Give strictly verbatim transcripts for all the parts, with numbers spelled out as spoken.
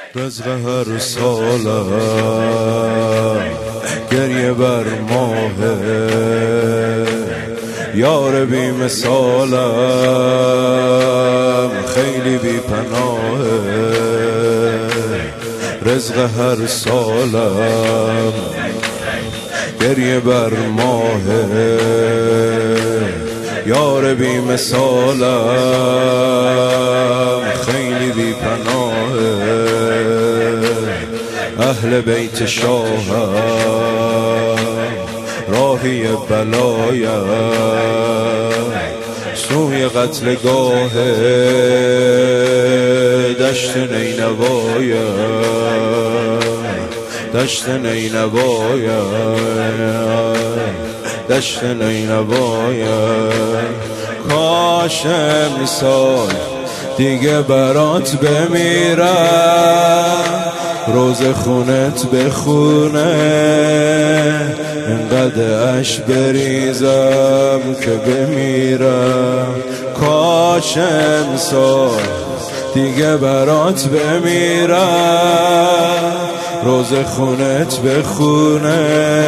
رزق هر سالم گریه بر ماه یار بی مثالم خیلی بی پناه. رزق هر سالم گریه بر ماه یار بی مثالم خیلی بی پناه. اهل بیت شاهم راهی بلایم سوی قتلگاه دشت نینوایم دشت نینوایم دشت نینوایم. کاش امسال دیگه برات بمیرم روز خونت بخونه انقدر اش بریزم که بمیرم. کاش امسال دیگه برات بمیرم روز خونت بخونه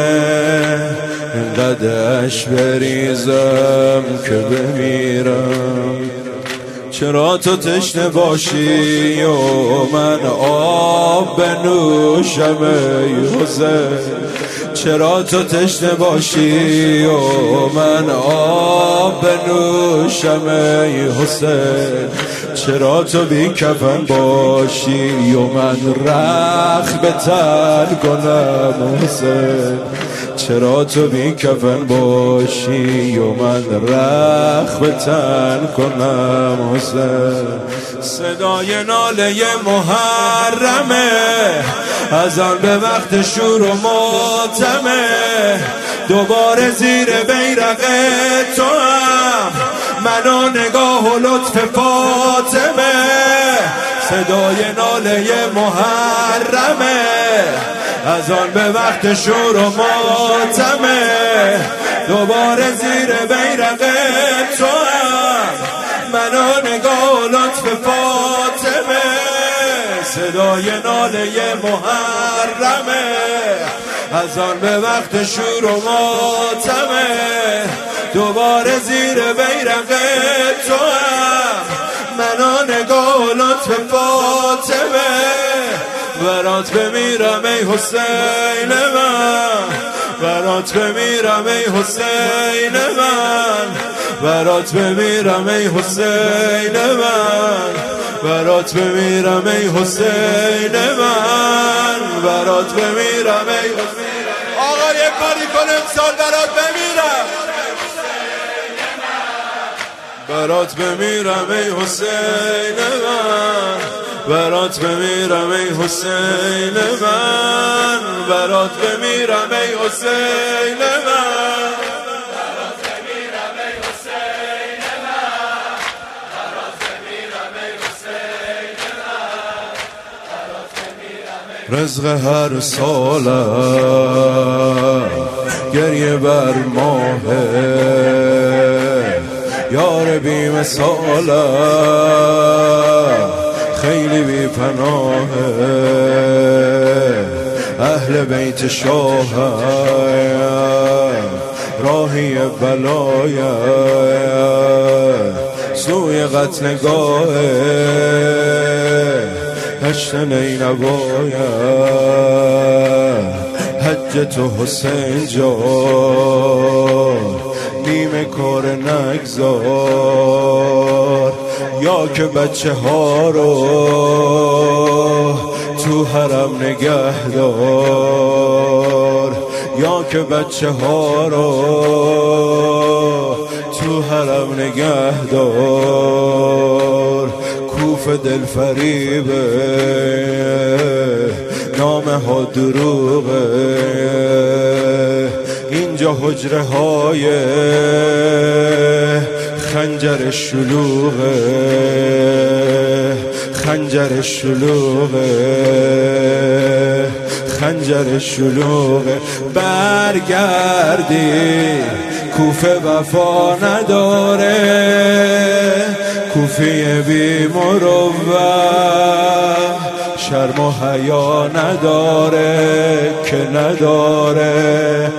انقدر اش بریزم که بمیرم. چرا تو تشنه باشی و من آب بنوشم ای حسین؟ چرا تو تشنه باشی و من آب بنوشم ای حسین؟ چرا تو بی کفن باشی و من رخ به تن کنم حسین؟ چرا تو بی کفن باشی و من رخ به تن کنم حسین؟ صدای ناله محرمه از آن به وقت شور و ماتمه دوباره زیر بیرق تو هم منو نگاه و لطف فاطمه. صدای ناله محرمه از آن به وقت شور و ماتمه دوباره زیر بیرق تو هم منو نگاه و لطف فاطمه. صدای ناله محرمه از آن به وقت شور و ماتمه دوباره زیر بیرق تو هم منو نگاه و لطف فاطمه. برات بمیرم ای حسین من برات بمیرم ای حسین من برات بمیرم ای حسین من برات بمیرم ای حسین من برات بمیرم ای حسین. آقا یک کاری کن امسال برات بمیرم برات بمیرم ای حسین من برات بمیرم ای حسین من برات بمیرم ای حسین من برات بمیرم ای حسین من برات بمیرم ای حسین من. رزق هر سالم گریه بر ماه یار بی مثالم خیلی بی پناه. اهل بیت شاهم راهی بلایم سوی قتلگاه دشت نینوایم. حج تو حسین جان نیمه کار نگذار یا که بچه ها رو تو حرم نگه دار یا که بچه ها رو تو حرم نگه دار. کوفه دل فریبه نامه ها دروغه اینجا حجره های خنجر شلوغه خنجر شلوغه خنجر شلوغه. برگردی کوفه وفا نداره کوفه بی مروت شرم و حیا نداره که نداره.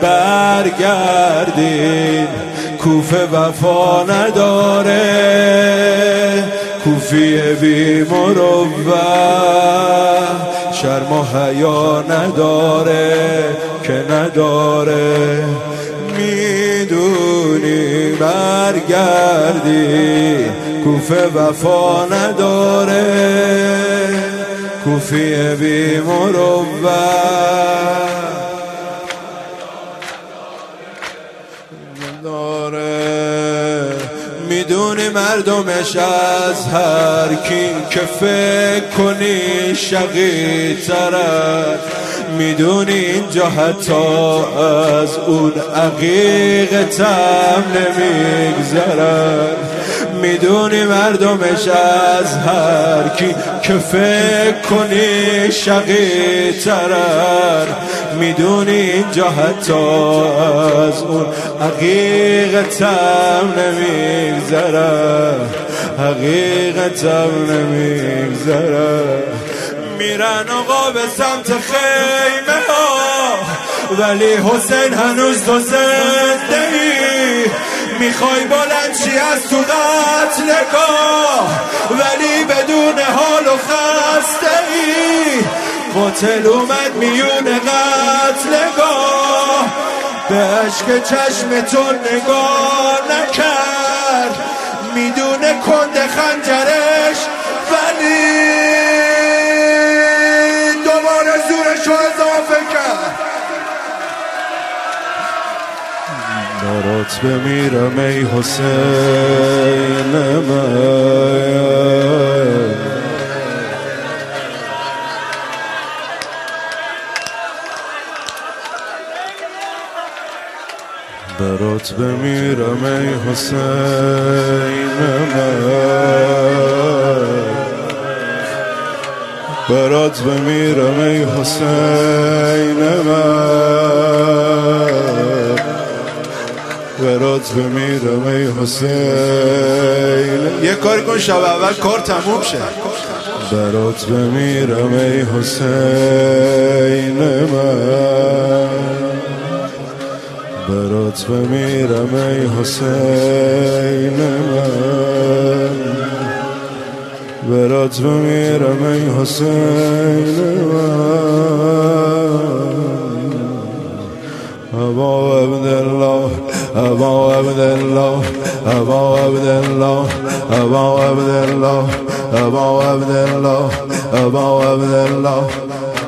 برگردین کوفه وفا نداره، کوفی بی مروت شرم و حیا نداره که نداره. میدونی برگردی کوفه وفا نداره، کوفی بی مروت نداره. میدونی مردمش از هر کی که فکر کنی شقی ترن، میدونی اینجا حتی از اون عقیقتم نمیگذرن. میدونی مردمش از هر کی که فکر کنی شقی ترن، میدونی اینجا حتی از اون حقیقتم نمیگذرن، حقیقتم نمیگذرن. میرن آقا به سمت خیمه ها، ولی حسین هنوز تو زنده ای. میخوای بلند چی از تو قتلگاه، ولی بدون حال و خسته ای. قاتل اومد میون قتلگاه، به عشق چشم تو نگاه نکرد. میدونه کند خنجرش، ولی دوباره زورشو اضافه کرد. برات بمیرم ای حسین من، برات بمیرم ای حسین من، برات بمیرم ای حسین من، برات بمیرم ای حسین. یه کاری کن شب اول کار تموم شه. برات بمیرم ای حسین من، برات بمیرم ای حسین من، برات بمیرم ای حسین من. ابا عبدالله ابا عبدالله ابا عبدالله ابا عبدالله ابا عبدالله ابا عبدالله